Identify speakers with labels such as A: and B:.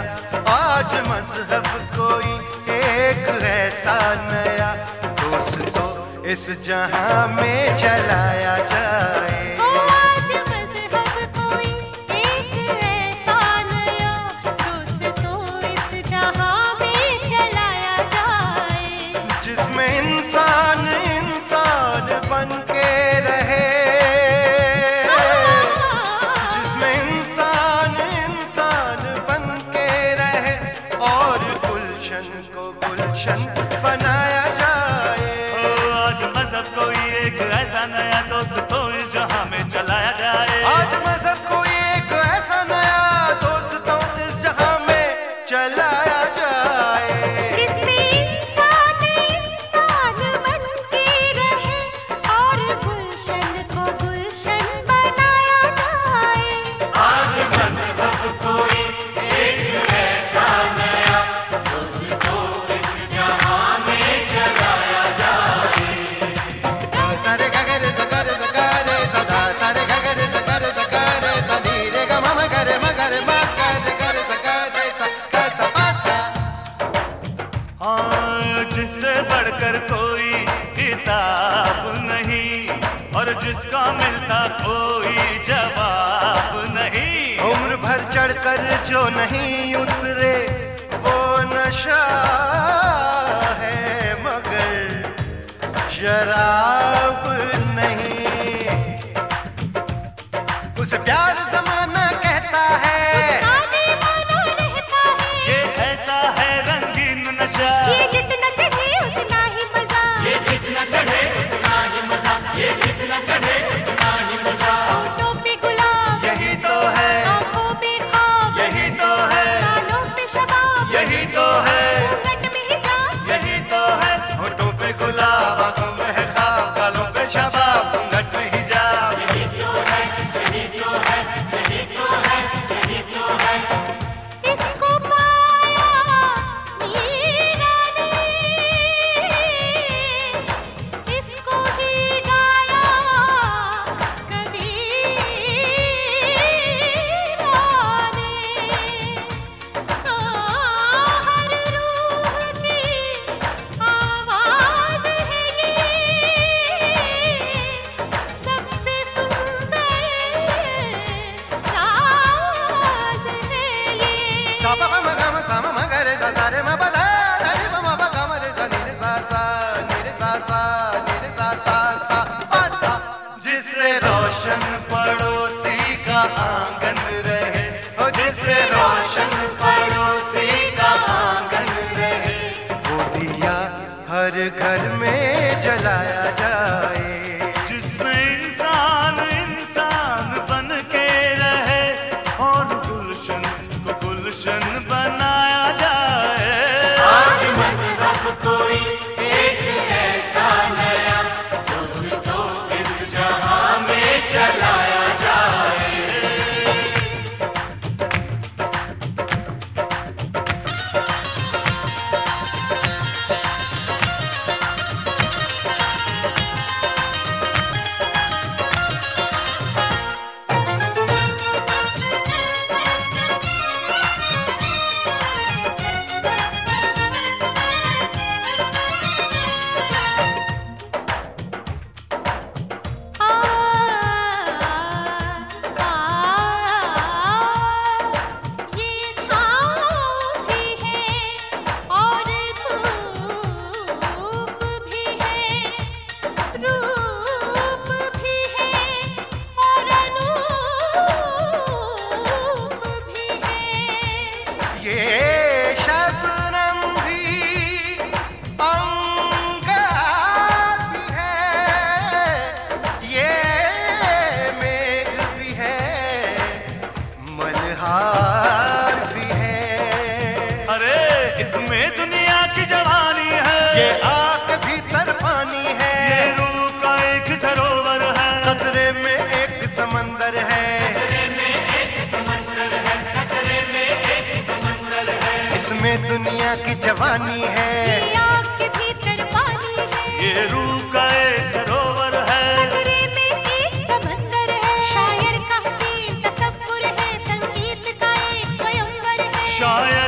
A: आज मजहब कोई एक ऐसा नया, दोस्तों इस जहां में चलाया जाए। इंसान इंसान बन के रहे, जिसमें इंसान इंसान बन के रहे और गुलशन को गुलशन बनाया जाए।
B: आज मजहब कोई एक ऐसा नया दोस्तों इस जहां में चलाया जाए।
A: आज मजहब कोई एक ऐसा नया दोस्तों इस जहां में चलाया जाए।
B: जिससे बढ़कर कोई किताब नहीं और जिसका मिलता कोई जवाब नहीं।
A: उम्र भर चढ़कर जो नहीं उतरे वो नशा है मगर शराब नहीं। उसे प्यार जमाना कहता है,
B: ये ऐसा है रंगीन नशा,
C: ये जितना चढ़े उतना ही मजा,
B: ये जितना चढ़े उतना ही मजा, ये जितना चढ़े उतना ही मजा।
C: होठों पे गुलाब
A: यही तो है,
C: आँखों पे ख्वाब
A: यही तो है,
C: गालों पे शबाब
A: यही तो है,
C: घूंघट में हिजाब
A: यही तो है। होठों पे गुलाब, आँखों में है ख्वाब, गालों पे शबाब, घूंघट में हिजाब।
B: यही तो है, यही तो है, यही तो है, यही तो है।
C: इसको पाया मीरा ने, इसको ही गाया कबीरा ने। हर रूह की आवाज़ है ये, सबसे सुंदर राज है ये।
A: सा पा पा म ग म सा म म ग रे सा सा रे म प धा धा रे प म प ग म रे सा नि रे सा सा नि रे सा सा नि रे सा सा सा पा सा। जिससे रोशन पड़ोसी का आंगन रहे, ओ जिससे रोशन पड़ोसी का आंगन रहे, वो दिया हर घर में जलाया जाए।
B: जिसमें इंसान इंसान बन के रहे और गुलशन को गुलशन बनाया जाए।
A: आज मजहब कोई एक ऐसा नया दोस्तों इस जहां में चलाया जाए।
C: ये छाँव भी है और धूप भी है, रूप भी है और अनूप भी है।
A: ये शबनम भी अंगार भी है, ये मेघ भी है, मल्हार भी है।
B: अरे इसमें दुनिया की जवानी है,
A: ये आग भीतर पानी है,
B: ये रूह का एक सरोवर है,
A: खतरे में एक समंदर है, इसमें दुनिया की जवानी है,
C: ये आग के भीतर पानी है,
B: ये रूह का एक सरोवर है,
C: खतरे में एक समंदर है। शायर का हसीन तसव्वुर है, संगीत का एक स्वयंवर है।
B: शायर